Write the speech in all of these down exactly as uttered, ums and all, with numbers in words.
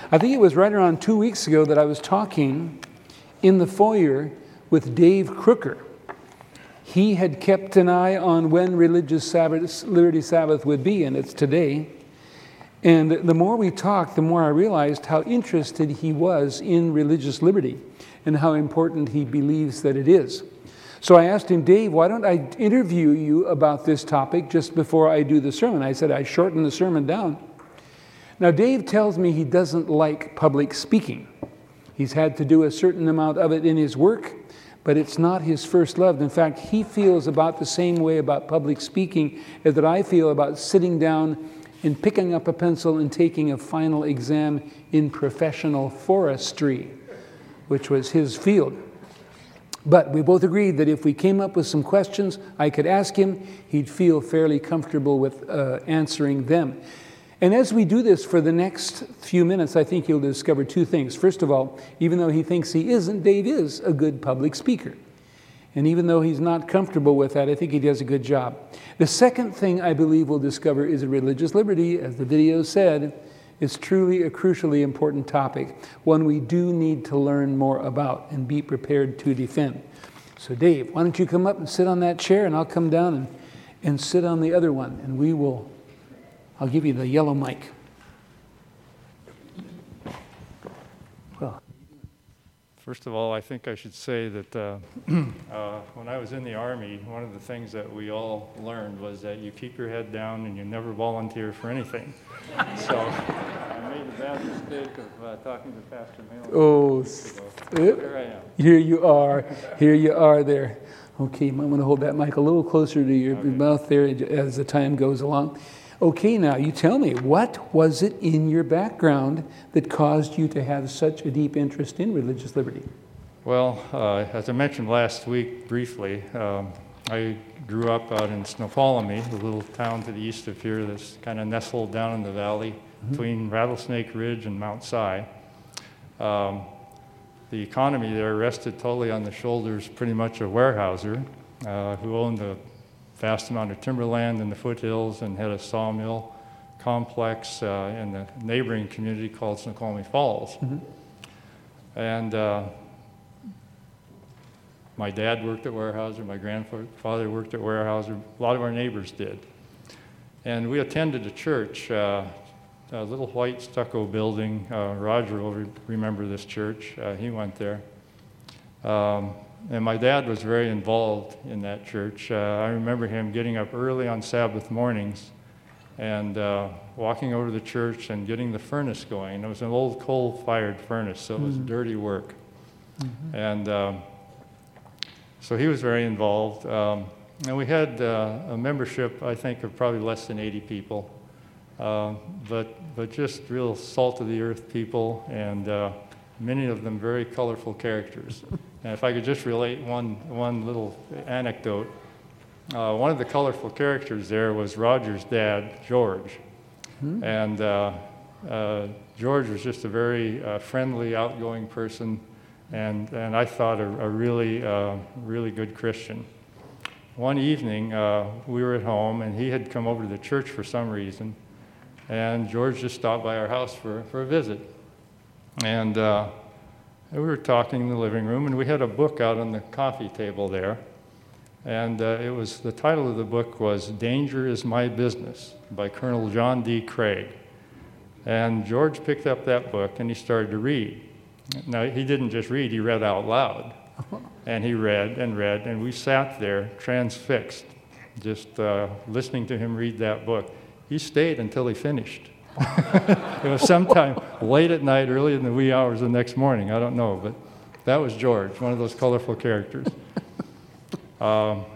I think it was right around two weeks ago that I was talking in the foyer with Dave Crooker. He had kept an eye on when Religious Sabbath, Liberty Sabbath would be, and it's today. And the more we talked, the more I realized how interested he was in religious liberty and how important he believes that it is. So I asked him, Dave, why don't I interview you about this topic just before I do the sermon? I said I shortened the sermon down. Now, Dave tells me he doesn't like public speaking. He's had to do a certain amount of it in his work, but it's not his first love. In fact, he feels about the same way about public speaking as that I feel about sitting down and picking up a pencil and taking a final exam in professional forestry, which was his field. But we both agreed that if we came up with some questions I could ask him, he'd feel fairly comfortable with uh, answering them. And as we do this for the next few minutes, I think you'll discover two things. First of all, even though he thinks he isn't, Dave is a good public speaker. And even though he's not comfortable with that, I think he does a good job. The second thing I believe we'll discover is that religious liberty, as the video said, is truly a crucially important topic, one we do need to learn more about and be prepared to defend. So Dave, why don't you come up and sit on that chair, and I'll come down and, and sit on the other one, and we will... I'll give you the yellow mic. Well, first of all, I think I should say that uh, uh, when I was in the Army, one of the things that we all learned was that you keep your head down and you never volunteer for anything. So I made the bad mistake of uh, talking to Pastor Malin. Oh, here I am. Here you are. Here you are there. Okay, you might want to hold that mic a little closer to your Okay. mouth there as the time goes along. Okay, now you tell me, what was it in your background that caused you to have such a deep interest in religious liberty? Well, uh, as I mentioned last week briefly, um, I grew up out in Snoqualmie, a little town to the east of here that's kind of nestled down in the valley mm-hmm. between Rattlesnake Ridge and Mount Si. Um, the economy there rested totally on the shoulders pretty much of Weyerhaeuser, uh, who owned a vast amount of timberland in the foothills and had a sawmill complex uh, in the neighboring community called Snoqualmie Falls. Mm-hmm. And uh, my dad worked at Weyerhaeuser, my grandfather worked at Weyerhaeuser, a lot of our neighbors did. And we attended a church, uh, a little white stucco building. Uh, Roger will remember this church. Uh, he went there. Um, And my dad was very involved in that church. Uh, I remember him getting up early on Sabbath mornings and uh, walking over to the church and getting the furnace going. It was an old coal-fired furnace, so it was mm-hmm. dirty work. Mm-hmm. And um, so he was very involved. Um, and we had uh, a membership, I think, of probably less than eighty people, uh, but, but just real salt-of-the-earth people, and uh, many of them very colorful characters. And if I could just relate one, one little anecdote, uh, one of the colorful characters there was Roger's dad, George. Hmm. And uh, uh, George was just a very uh, friendly, outgoing person, and, and I thought a, a really, uh, really good Christian. One evening, uh, we were at home, and he had come over to the church for some reason, and George just stopped by our house for, for a visit. And uh, we were talking in the living room, and we had a book out on the coffee table there. And uh, it was, the title of the book was Danger is My Business by Colonel John D. Craig. And George picked up that book and he started to read. Now, he didn't just read, he read out loud. And he read and read, and we sat there transfixed, just uh, listening to him read that book. He stayed until he finished. It was sometime late at night, early in the wee hours the next morning. I don't know, but that was George, one of those colorful characters. Um,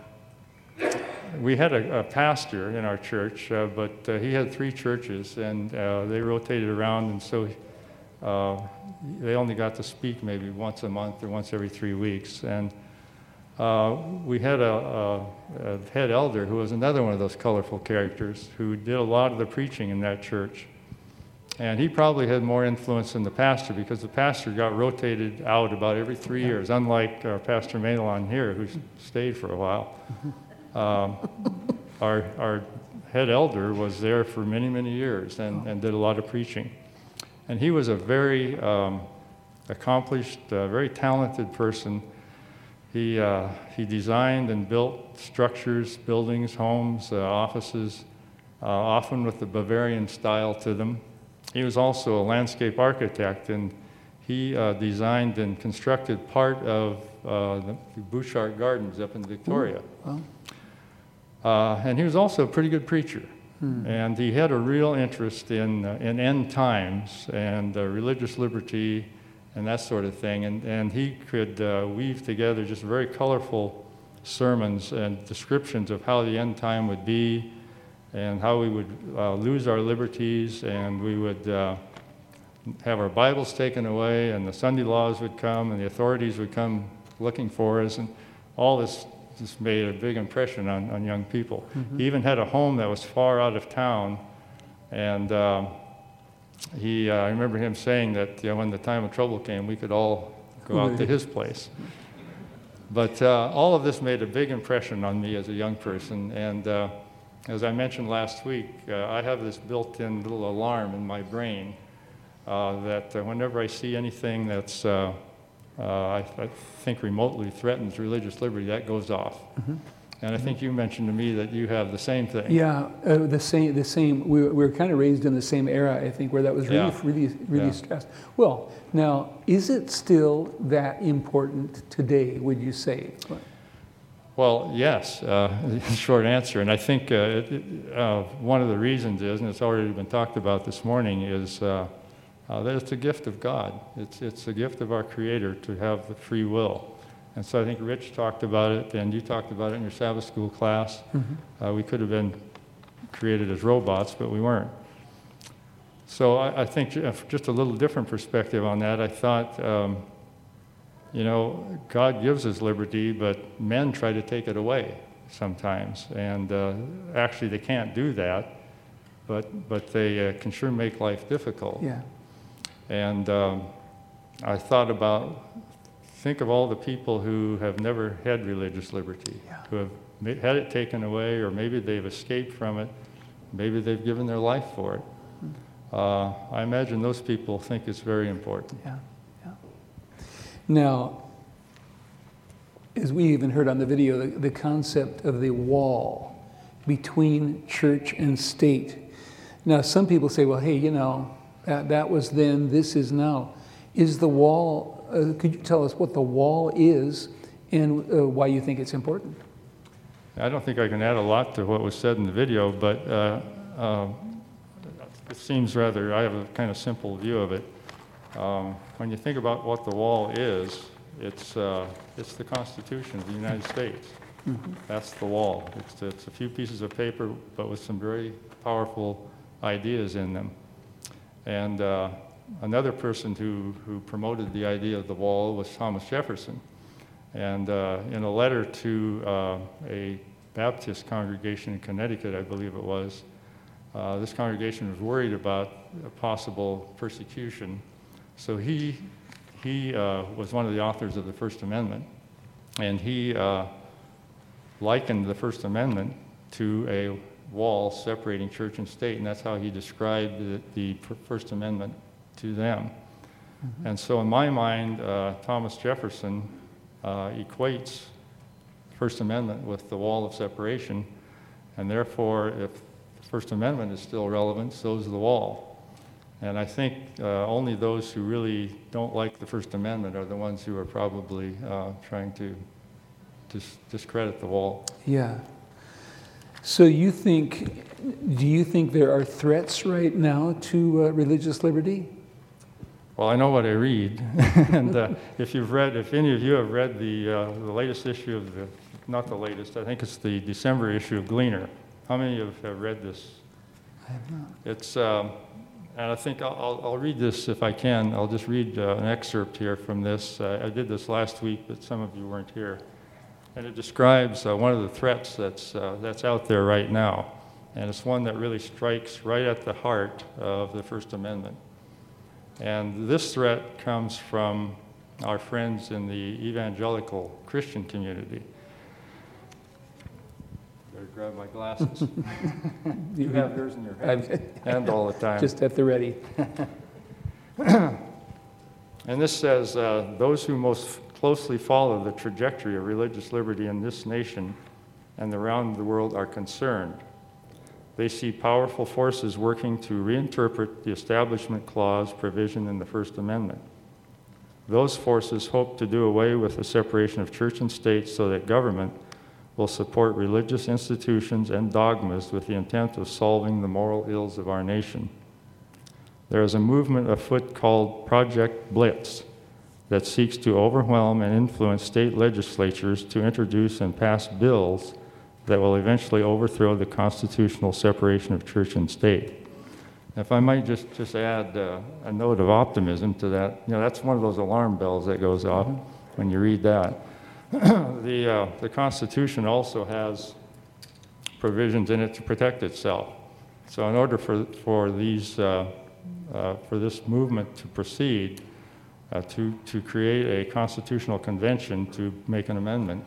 we had a, a pastor in our church, uh, but uh, he had three churches, and uh, they rotated around, and so uh, they only got to speak maybe once a month or once every three weeks. And uh, we had a, a, a head elder who was another one of those colorful characters who did a lot of the preaching in that church. And he probably had more influence than the pastor, because the pastor got rotated out about every three years, unlike our Pastor Malin here, who stayed for a while. Um, our, our head elder was there for many, many years and, and did a lot of preaching. And he was a very um, accomplished, uh, very talented person. He, uh, he designed and built structures, buildings, homes, uh, offices, uh, often with the Bavarian style to them. He was also a landscape architect, and he uh, designed and constructed part of uh, the Bouchard Gardens up in Victoria. Ooh, wow. uh, and he was also a pretty good preacher. Hmm. And he had a real interest in, uh, in end times and uh, religious liberty and that sort of thing. And, and he could uh, weave together just very colorful sermons and descriptions of how the end time would be and how we would uh, lose our liberties, and we would uh, have our Bibles taken away, and the Sunday laws would come, and the authorities would come looking for us, and all this just made a big impression on, on young people. Mm-hmm. He even had a home that was far out of town, and um, he, uh, I remember him saying that you know, when the time of trouble came, we could all go out to his place. But uh, all of this made a big impression on me as a young person, and uh, as I mentioned last week, uh, I have this built-in little alarm in my brain uh, that uh, whenever I see anything that's uh, Uh, I, I think remotely threatens religious liberty, that goes off. Mm-hmm. And I think you mentioned to me that you have the same thing. Yeah, uh, the same. The same. We, we were kind of raised in the same era, I think, where that was really, yeah. really, really yeah. stressed. Well, now, is it still that important today? Would you say? Well, yes. Uh, short answer. And I think uh, it, uh, one of the reasons is, and it's already been talked about this morning, is. Uh, Uh, that it's a gift of God. It's, it's a gift of our Creator to have the free will. And so I think Rich talked about it, and you talked about it in your Sabbath school class. Mm-hmm. uh, we could have been created as robots, but we weren't. So I, I think just a little different perspective on that. I thought, um, you know, God gives us liberty, but men try to take it away sometimes. And uh, actually they can't do that, but, but they uh, can sure make life difficult. Yeah. And um, I thought about, think of all the people who have never had religious liberty, yeah. who have ma- had it taken away, or maybe they've escaped from it, maybe they've given their life for it. Uh, I imagine those people think it's very important. Yeah, yeah. Now, as we even heard on the video, the, the concept of the wall between church and state. Now, some people say, well, hey, you know, That, that was then, this is now. Is the wall, uh, could you tell us what the wall is and uh, why you think it's important? I don't think I can add a lot to what was said in the video, but uh, uh, it seems rather, I have a kind of simple view of it. Um, when you think about what the wall is, it's, uh, it's the Constitution of the United States. Mm-hmm. That's the wall. It's, it's a few pieces of paper, but with some very powerful ideas in them. And uh, another person who, who promoted the idea of the wall was Thomas Jefferson. And uh, in a letter to uh, a Baptist congregation in Connecticut, I believe it was, uh, this congregation was worried about a possible persecution. So he, he uh, was one of the authors of the First Amendment. And he uh, likened the First Amendment to a wall separating church and state, and that's how he described the, the First Amendment to them. Mm-hmm. And so in my mind, uh, Thomas Jefferson uh, equates the First Amendment with the wall of separation, and therefore if the First Amendment is still relevant, so is the wall. And I think uh, only those who really don't like the First Amendment are the ones who are probably uh, trying to dis- discredit the wall. Yeah. So you think, do you think there are threats right now to uh, religious liberty? Well, I know what I read, and uh, if you've read, if any of you have read the uh, the latest issue of the, not the latest, I think it's the December issue of Gleaner. How many of you have read this? I have not. It's, um, and I think I'll, I'll, I'll read this if I can. I'll just read uh, an excerpt here from this. Uh, I did this last week, but some of you weren't here. And it describes uh, one of the threats that's, uh, that's out there right now. And it's one that really strikes right at the heart of the First Amendment. And this threat comes from our friends in the evangelical Christian community. Better grab my glasses. You have yours in your hand, and all the time. Just at the ready. And this says, uh, those who most closely follow the trajectory of religious liberty in this nation and around the world are concerned. They see powerful forces working to reinterpret the Establishment Clause provision in the First Amendment. Those forces hope to do away with the separation of church and state so that government will support religious institutions and dogmas with the intent of solving the moral ills of our nation. There is a movement afoot called Project Blitz that seeks to overwhelm and influence state legislatures to introduce and pass bills that will eventually overthrow the constitutional separation of church and state. If I might just, just add uh, a note of optimism to that, you know, that's one of those alarm bells that goes off mm-hmm. when you read that. the, uh, the Constitution also has provisions in it to protect itself. So in order for, for, these, uh, uh, for this movement to proceed, uh, to, to create a constitutional convention to make an amendment,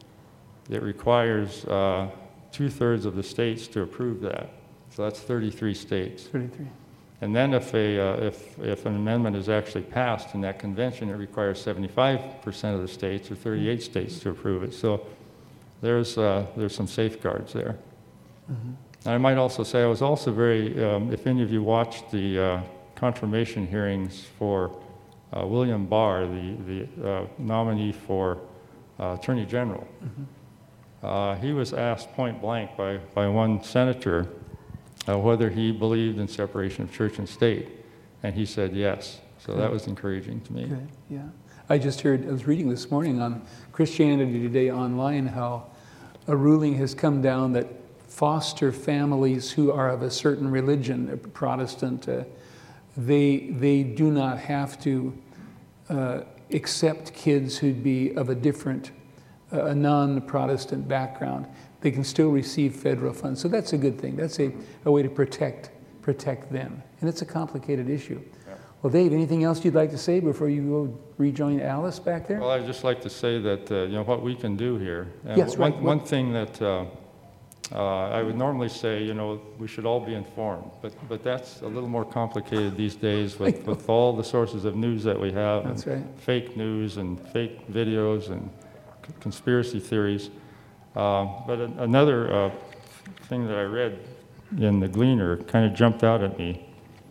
it requires uh, two-thirds of the states to approve that. So that's thirty-three states. thirty-three. And then if, a, uh, if, if an amendment is actually passed in that convention, it requires seventy-five percent of the states or thirty-eight states to approve it. So there's, uh, there's some safeguards there. Mm-hmm. And I might also say I was also very, um, if any of you watched the uh, confirmation hearings for uh, William Barr, the, the uh, nominee for uh, Attorney General, mm-hmm. Uh, he was asked point blank by, by one senator uh, whether he believed in separation of church and state, and he said yes. So that was encouraging to me. Okay. Yeah. I just heard, I was reading this morning on Christianity Today online how a ruling has come down that foster families who are of a certain religion, Protestant, uh, they, they do not have to uh, accept kids who'd be of a different a non-Protestant background. They can still receive federal funds. So that's a good thing. That's a, a way to protect protect them. And it's a complicated issue. Yeah. Well, Dave, anything else you'd like to say before you go rejoin Alice back there? Well, I'd just like to say that, uh, you know, what we can do here. And yes, one, right. One thing that uh, uh, I would normally say, you know, we should all be informed, but, but that's a little more complicated these days with, with all the sources of news that we have. That's and right. Fake news and fake videos and conspiracy theories. Uh, but a, another uh, thing that I read in the Gleaner kind of jumped out at me.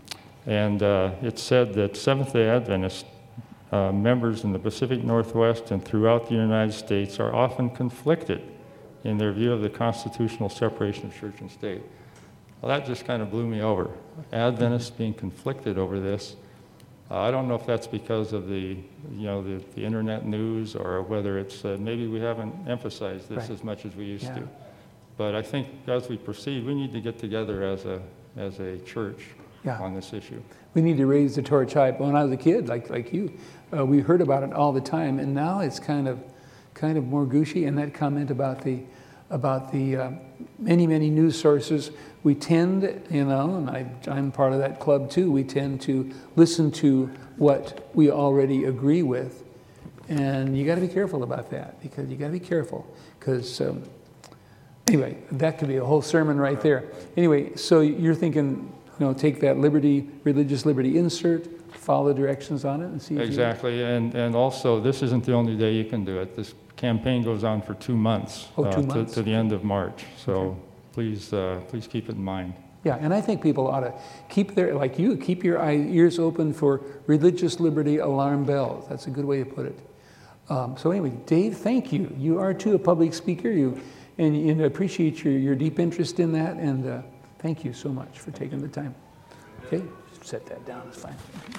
And uh, it said that Seventh-day Adventist uh, members in the Pacific Northwest and throughout the United States are often conflicted in their view of the constitutional separation of church and state. Well, that just kind of blew me over. Adventists being conflicted over this. Uh, I don't know if that's because of the, you know, the, the internet news or whether it's, uh, maybe we haven't emphasized this right. as much as we used yeah. to. But I think as we proceed, we need to get together as a, as a church yeah. on this issue. We need to raise the torch high. When I was a kid, like, like you, uh, we heard about it all the time, and now it's kind of, kind of more gushy. And that comment about the, about the uh, many, many news sources, we tend, you know, and I, I'm part of that club too, we tend to listen to what we already agree with. And you got to be careful about that, because you got to be careful. Because, um, anyway, that could be a whole sermon right there. Anyway, so you're thinking, you know, take that liberty, religious liberty insert, follow directions on it, and see if exactly. You... And, and also, this isn't the only day you can do it. This campaign goes on for two months, oh, two uh, months. To, to the end of March. So. Okay. Please, uh, please keep it in mind. Yeah, and I think people ought to keep their, like you, keep your eye, ears open for religious liberty alarm bells. That's a good way to put it. Um, so anyway, Dave, thank you. You are too a public speaker. You and, and I appreciate your, your deep interest in that. And uh, thank you so much for taking the time. Okay, set that down. It's fine. I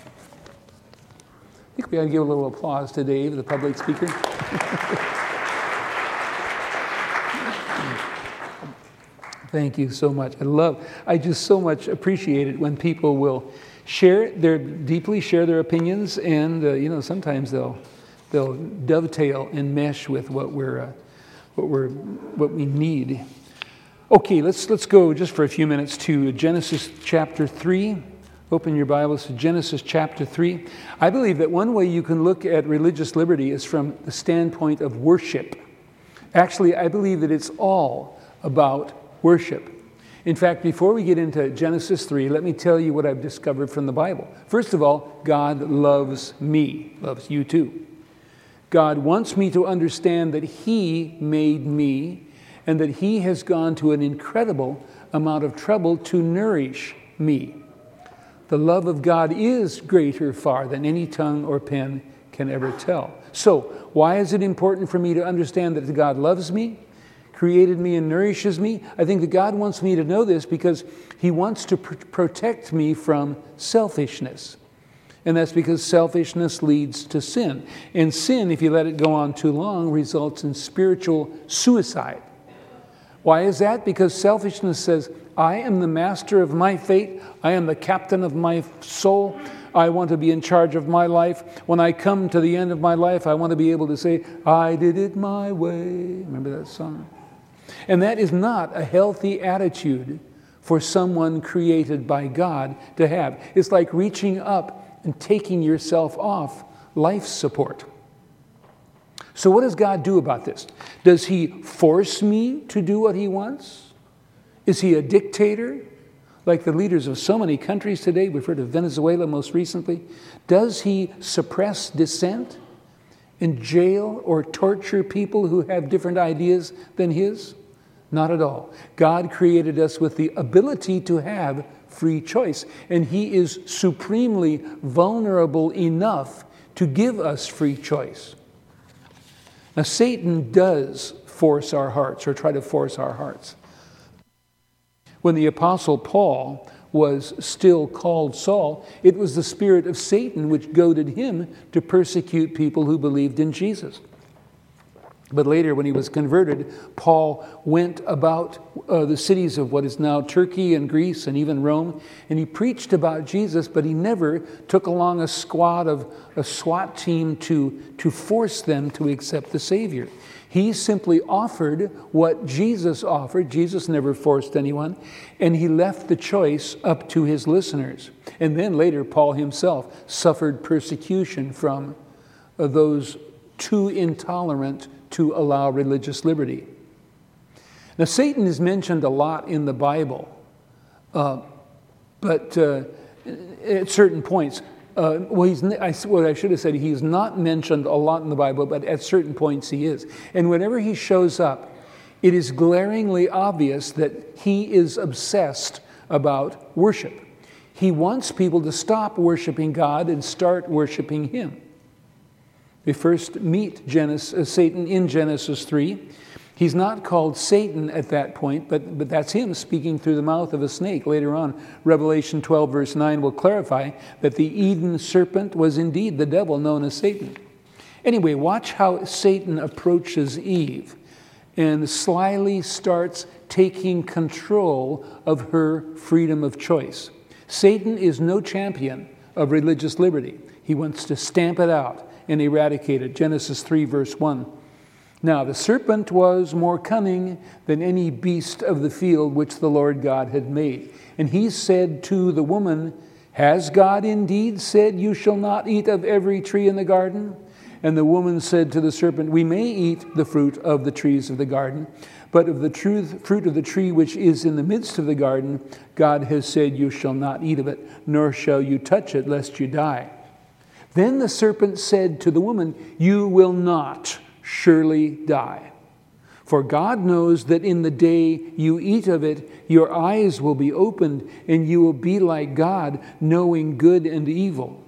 think we ought to give a little applause to Dave, the public speaker. Thank you so much. I love, I just so much appreciate it when people will share their, deeply share their opinions, and uh, you know, sometimes they'll, they'll dovetail and mesh with what we're, uh, what we're, what we need. Okay, let's let's go just for a few minutes to Genesis chapter three. Open your Bibles to Genesis chapter three. I believe that one way you can look at religious liberty is from the standpoint of worship. Actually, I believe that it's all about worship. In fact, before we get into Genesis three, let me tell you what I've discovered from the Bible. First of all, God loves me, loves you too. God wants me to understand that He made me and that He has gone to an incredible amount of trouble to nourish me. The love of God is greater far than any tongue or pen can ever tell. So, why is it important for me to understand that God loves me, created me, and nourishes me? I think that God wants me to know this because He wants to pr- protect me from selfishness. And that's because selfishness leads to sin. And sin, if you let it go on too long, results in spiritual suicide. Why is that? Because selfishness says, I am the master of my fate. I am the captain of my soul. I want to be in charge of my life. When I come to the end of my life, I want to be able to say, I did it my way. Remember that song? And that is not a healthy attitude for someone created by God to have. It's like reaching up and taking yourself off life support. So what does God do about this? Does He force me to do what He wants? Is He a dictator? Like the leaders of so many countries today, we've heard of Venezuela most recently. Does He suppress dissent and jail or torture people who have different ideas than His? Not at all. God created us with the ability to have free choice, and He is supremely vulnerable enough to give us free choice. Now, Satan does force our hearts, or try to force our hearts. When the Apostle Paul was still called Saul, it was the spirit of Satan which goaded him to persecute people who believed in Jesus. But later, when he was converted, Paul went about uh, the cities of what is now Turkey and Greece and even Rome, and he preached about Jesus, but he never took along a squad of a SWAT team to, to force them to accept the Savior. He simply offered what Jesus offered. Jesus never forced anyone, and he left the choice up to his listeners. And then later, Paul himself suffered persecution from uh, those too intolerant to allow religious liberty. Now, Satan is mentioned a lot in the Bible, uh, but uh, at certain points, uh, well, he's, I, what I should have said, he's not mentioned a lot in the Bible, but at certain points he is. And whenever he shows up, it is glaringly obvious that he is obsessed about worship. He wants people to stop worshiping God and start worshiping Him. We first meet Genesis, uh, Satan in Genesis three. He's not called Satan at that point, but, but that's him speaking through the mouth of a snake. Later on, Revelation twelve, verse nine will clarify that the Eden serpent was indeed the devil known as Satan. Anyway, watch how Satan approaches Eve and slyly starts taking control of her freedom of choice. Satan is no champion of religious liberty. He wants to stamp it out and eradicate it. Genesis three, verse one. Now the serpent was more cunning than any beast of the field which the Lord God had made. And he said to the woman, Has God indeed said, You shall not eat of every tree in the garden? And the woman said to the serpent, We may eat the fruit of the trees of the garden, but of the truth, fruit of the tree which is in the midst of the garden, God has said, You shall not eat of it, nor shall you touch it, lest you die. Then the serpent said to the woman, You will not surely die. For God knows that in the day you eat of it, your eyes will be opened, and you will be like God, knowing good and evil.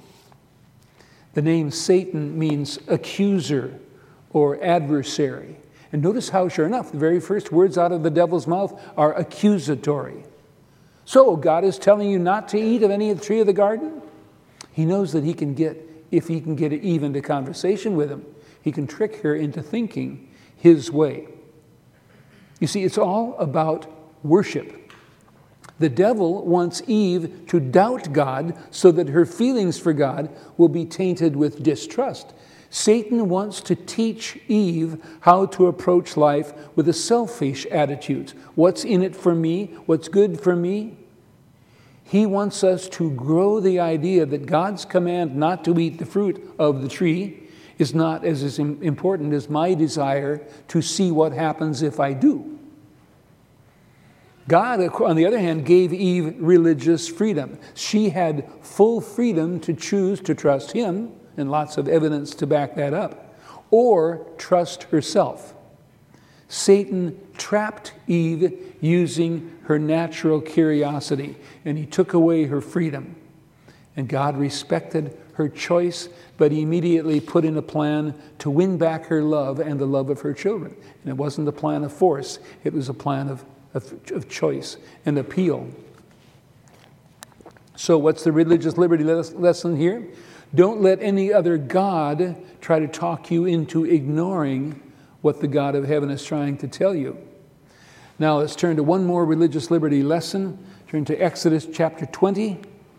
The name Satan means accuser or adversary. And notice how, sure enough, the very first words out of the devil's mouth are accusatory. So God is telling you not to eat of any of the tree of the garden? He knows that he can get, if he can get Eve into conversation with him, he can trick her into thinking his way. You see, it's all about worship. The devil wants Eve to doubt God so that her feelings for God will be tainted with distrust. Satan wants to teach Eve how to approach life with a selfish attitude. What's in it for me? What's good for me? He wants us to grow the idea that God's command not to eat the fruit of the tree is not as important as my desire to see what happens if I do. God, on the other hand, gave Eve religious freedom. She had full freedom to choose to trust him, and lots of evidence to back that up, or trust herself. Satan trapped Eve using her natural curiosity, and he took away her freedom. And God respected her choice, but he immediately put in a plan to win back her love and the love of her children. And it wasn't a plan of force, it was a plan of, of, of choice and appeal. So what's the religious liberty lesson here? Don't let any other God try to talk you into ignoring what the God of heaven is trying to tell you. Now let's turn to one more religious liberty lesson. Turn to Exodus chapter twenty.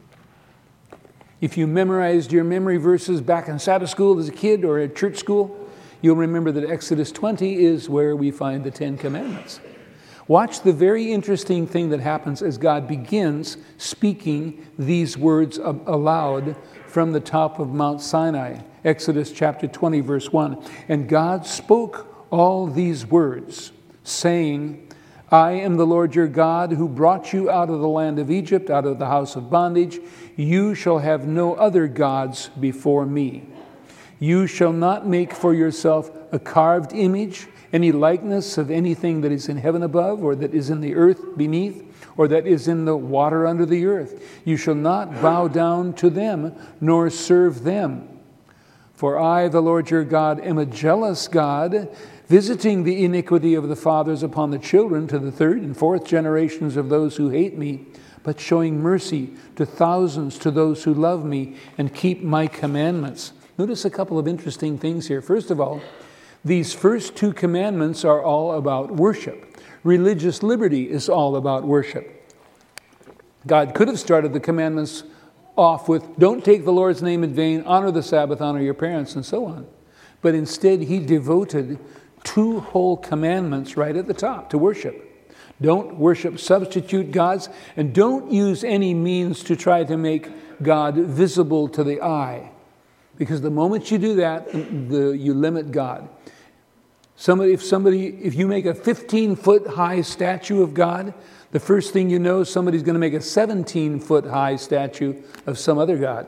If you memorized your memory verses back in Sabbath school as a kid or at church school, you'll remember that Exodus twenty is where we find the Ten Commandments. Watch the very interesting thing that happens as God begins speaking these words aloud from the top of Mount Sinai. Exodus chapter twenty, verse one. And God spoke all these words, saying, I am the Lord your God who brought you out of the land of Egypt, out of the house of bondage. You shall have no other gods before me. You shall not make for yourself a carved image, any likeness of anything that is in heaven above, or that is in the earth beneath, or that is in the water under the earth. You shall not bow down to them, nor serve them. For I, the Lord your God, am a jealous God, visiting the iniquity of the fathers upon the children to the third and fourth generations of those who hate me, but showing mercy to thousands to those who love me and keep my commandments. Notice a couple of interesting things here. First of all, these first two commandments are all about worship. Religious liberty is all about worship. God could have started the commandments off with, don't take the Lord's name in vain, honor the Sabbath, honor your parents, and so on. But instead, he devoted two whole commandments right at the top to worship. Don't worship substitute gods, and don't use any means to try to make God visible to the eye. Because the moment you do that, the, you limit God. Somebody, if somebody, if you make a fifteen-foot high statue of God, the first thing you know, somebody's going to make a seventeen-foot high statue of some other god.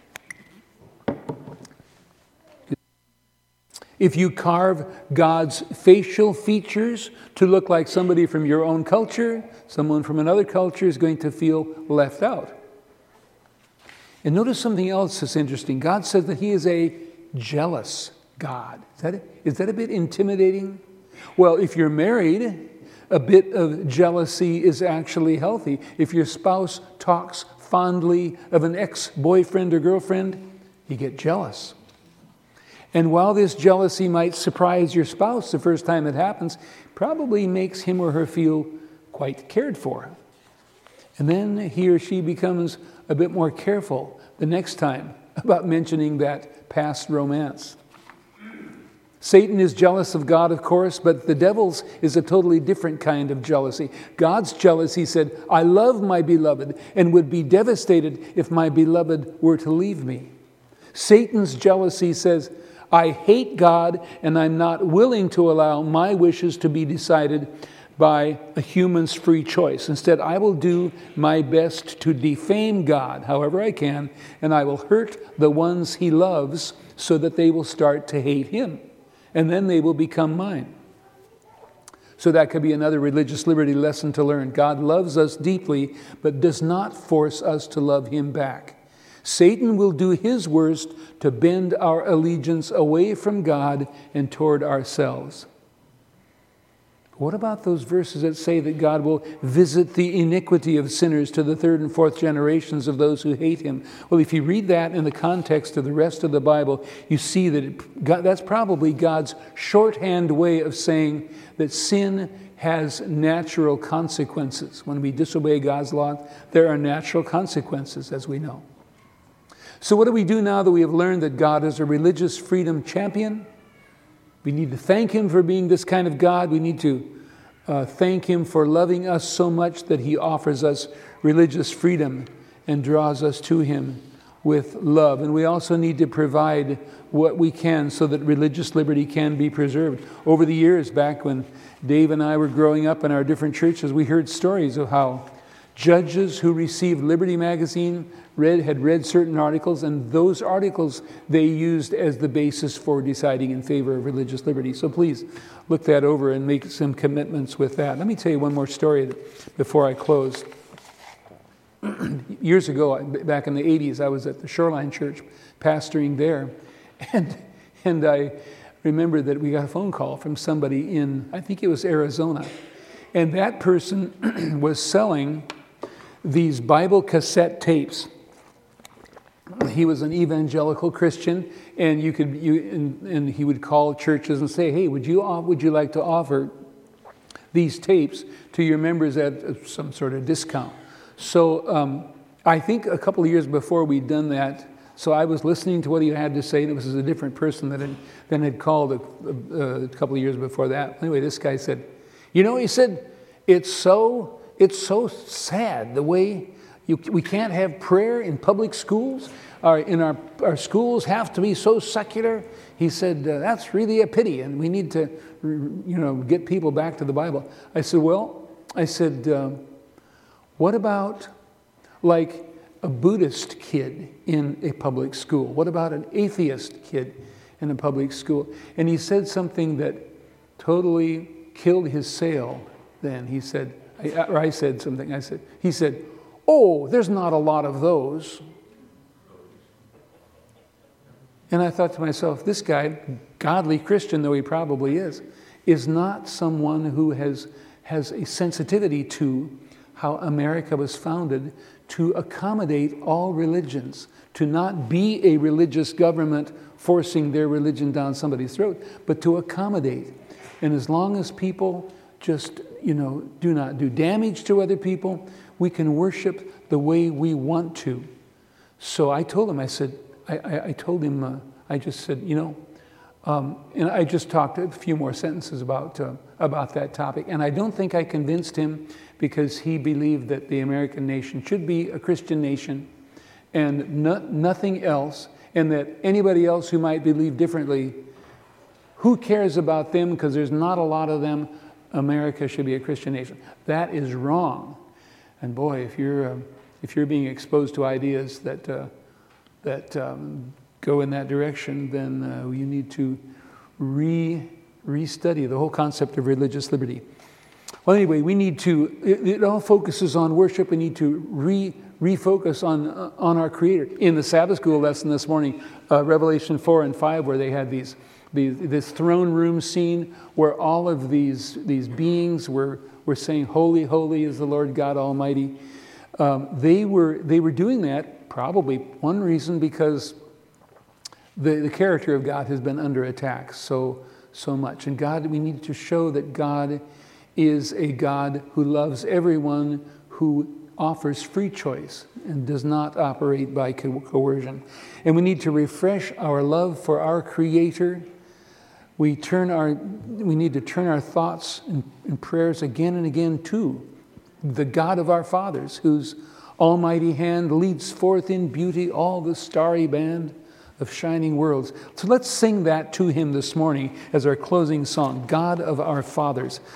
If you carve God's facial features to look like somebody from your own culture, someone from another culture is going to feel left out. And notice something else that's interesting. God says that he is a jealous God. Is that, is that a bit intimidating? Well, if you're married, a bit of jealousy is actually healthy. If your spouse talks fondly of an ex-boyfriend or girlfriend, you get jealous. And while this jealousy might surprise your spouse the first time it happens, probably makes him or her feel quite cared for. And then he or she becomes a bit more careful the next time about mentioning that past romance. Satan is jealous of God, of course, but the devil's is a totally different kind of jealousy. God's jealousy said, I love my beloved and would be devastated if my beloved were to leave me. Satan's jealousy says, I hate God and I'm not willing to allow my wishes to be decided by a human's free choice. Instead, I will do my best to defame God however I can, and I will hurt the ones he loves so that they will start to hate him. And then they will become mine. So that could be another religious liberty lesson to learn. God loves us deeply, but does not force us to love him back. Satan will do his worst to bend our allegiance away from God and toward ourselves. What about those verses that say that God will visit the iniquity of sinners to the third and fourth generations of those who hate him? Well, if you read that in the context of the rest of the Bible, you see that it, God, that's probably God's shorthand way of saying that sin has natural consequences. When we disobey God's law, there are natural consequences, as we know. So what do we do now that we have learned that God is a religious freedom champion? We need to thank him for being this kind of God. We need to uh, thank him for loving us so much that he offers us religious freedom and draws us to him with love. And we also need to provide what we can so that religious liberty can be preserved. Over the years, back when Dave and I were growing up in our different churches, we heard stories of how judges who received Liberty Magazine read, had read certain articles, and those articles they used as the basis for deciding in favor of religious liberty. So please look that over and make some commitments with that. Let me tell you one more story before I close. Years ago, back in the eighties, I was at the Shoreline Church pastoring there, and and I remember that we got a phone call from somebody in, I think it was Arizona, and that person was selling these Bible cassette tapes. He was an evangelical Christian, and you could you and, and he would call churches and say, "Hey, would you would you like to offer these tapes to your members at some sort of discount?" So um, I think a couple of years before we'd done that, so I was listening to what he had to say, and it was a different person that had, then had called a, a, a couple of years before that. Anyway, this guy said, "You know," he said, it's so it's so sad the way you, we can't have prayer in public schools. Our, in our, our schools have to be so secular." He said, uh, "That's really a pity, and we need to, you know, get people back to the Bible." I said, "Well," I said, uh, "what about like a Buddhist kid in a public school? What about an atheist kid in a public school?" And he said something that totally killed his sale then. He said, I, or I said something, I said, he said, "Oh, there's not a lot of those." And I thought to myself, this guy, godly Christian though he probably is, is not someone who has, has a sensitivity to how America was founded to accommodate all religions, to not be a religious government forcing their religion down somebody's throat, but to accommodate. And as long as people just, you know, do not do damage to other people, we can worship the way we want to. So I told him, I said, I, I, I told him, uh, I just said, you know, um, and I just talked a few more sentences about uh, about that topic. And I don't think I convinced him, because he believed that the American nation should be a Christian nation and no, nothing else, and that anybody else who might believe differently, who cares about them, because there's not a lot of them. America should be a Christian nation. That is wrong. And boy, if you're uh, if you're being exposed to ideas that uh, that um, go in that direction, then uh, you need to re re-study the whole concept of religious liberty. Well, anyway, we need to. It, it all focuses on worship. We need to re refocus on uh, on our Creator. In the Sabbath school lesson this morning, uh, Revelation four and five, where they had these. The, this throne room scene where all of these these beings were were saying, "Holy, holy is the Lord God Almighty." Um, they were they were doing that probably one reason because the the character of God has been under attack so so much, and God, we need to show that God is a God who loves everyone, who offers free choice and does not operate by co- coercion, and we need to refresh our love for our Creator. We turn our, we need to turn our thoughts and, and prayers again and again to the God of our fathers, whose almighty hand leads forth in beauty all the starry band of shining worlds. So let's sing that to Him this morning as our closing song, God of our fathers.